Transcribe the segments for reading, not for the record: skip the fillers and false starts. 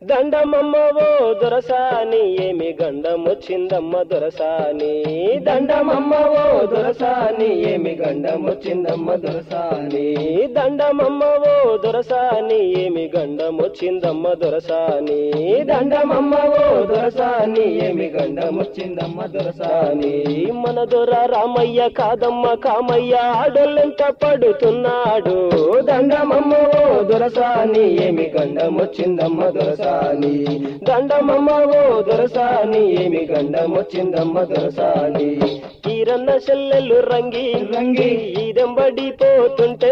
దండమమ్మవో దొరసాని ఏమి గండమొచ్చిందమ్మ దొరసాని దండమమ్మవో దొరసాని ఏమి గండమొచ్చిందమ్మ దొరసాని దండమమ్మవో దొరసాని ఏమి గండమొచ్చిందమ్మ దొరసాని దండమమ్మవో దొరసాని ఏమి గండమొచ్చిందమ్మ దొరసాని మన దొర రామయ్య కాదమ్మ కామయ్య ఆడోళ్ళెంత పడుతున్నాడు దండమమ్మవో దొరసాని ఏమి గండమొచ్చిందమ్మ దొరసాని దండమమ్మవో దొరసాని ఏమి గండమొచ్చిందమ్మ దొరసాని ఈరన్న చెల్లెలు రంగి రంగి ఈదెంబడిపోతుంటే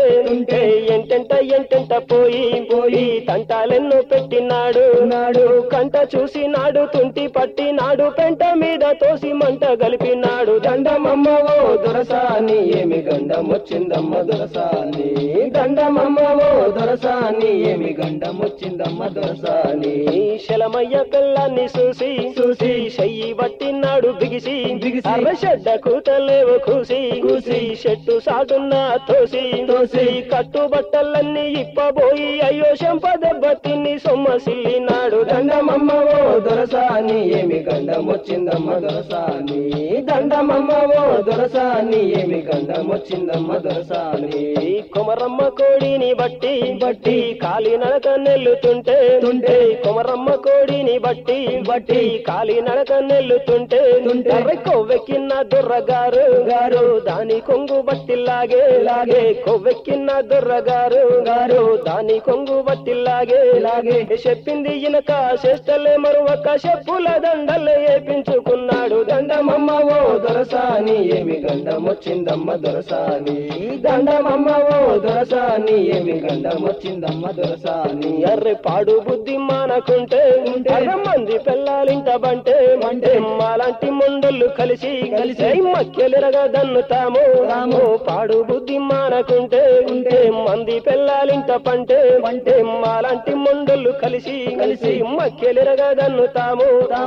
ఎంటెంట పోయి తంటాలెన్నో పెట్టినాడు నాడు కంట చూసినాడు తుంటి పట్టినాడు పెంట మీద తోసి మంట గలిపినాడు దండమమ్మవో దొరసాని ఏమి గండమొచ్చిందమ్మ దొరసాని దండమమ్మవో దొరసాని ఏమి గండమొచ్చిందమ్మ దొరసాని శలమయ్య పిల్లాన్ని చూసి చెయ్యి పట్టినాడు బిగిసి అర్రషడ్డ కూతలేవు కూసి చెట్టు సాటున్న తోసి కట్టుబట్టలన్నీ ఇప్పబోయి అయ్యో చెంప దెబ్బ తిని సొమ్మసిల్లినాడు దండమమ్మవో దొరసాని ఏమి గండమొచ్చిందమ్మ దొరసాని దండమమ్మవో దొరసాని ఏమి గండమొచ్చిందమ్మ దొరసాని కొమరమ్మ కోడిని బట్టి కాలి నడక నెల్లుతుంటే కొమరమ్మ కోడిని బట్టి కాలి నడక నెల్లుతుంటే కొవ్వెక్కిన దొర్రగారు దాని కొంగు బట్టి లాగే కొవ్వెక్కిన దొర్రగారు దాని కొంగు బట్టి లాగే చెప్పింది ఇనక చేస్తలే మరొక చెప్పుల దండలే ఏపించుకున్నాడు దండమమ్మవో దొరసాని ఏమి గండమొచ్చిందమ్మ దొరసాని దండమమ్మవో దొరసాని ఏమి గండమొచ్చిందమ్మ దొరసాని అర్రె పాడు బుద్ధి మానకుంటే మంది పిల్లాలింట బంటే మాలాంటి మొండలు కలిసి మక్కెలిరగా దన్నుతాము పాడు బుద్ధి మానకుంటే మంది పిల్లాలింట పంటే మాలాంటి మొండలు కలిసి మక్కెలిరగా దన్నుతాము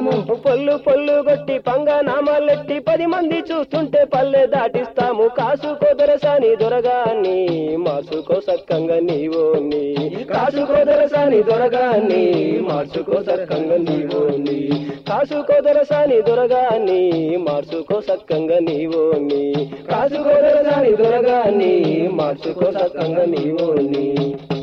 పొల్లు కొట్టి పంగనామాలెట్టి 10 మంది చూస్తుంటే పల్లె దాటిస్తాము కాసుకో దొరసాని దొరగాని మాసుకో సక్కంగా నీవోని కాసుకో దొరసాని దొరగాని మార్చుకో సక్కంగా నీవోని కాసుకో దొరసాని దొరగాని మార్చుకో సక్కంగా నీవోని కాసుకో దొరసాని దొరగాని మార్చుకో సక్కంగా నీవోని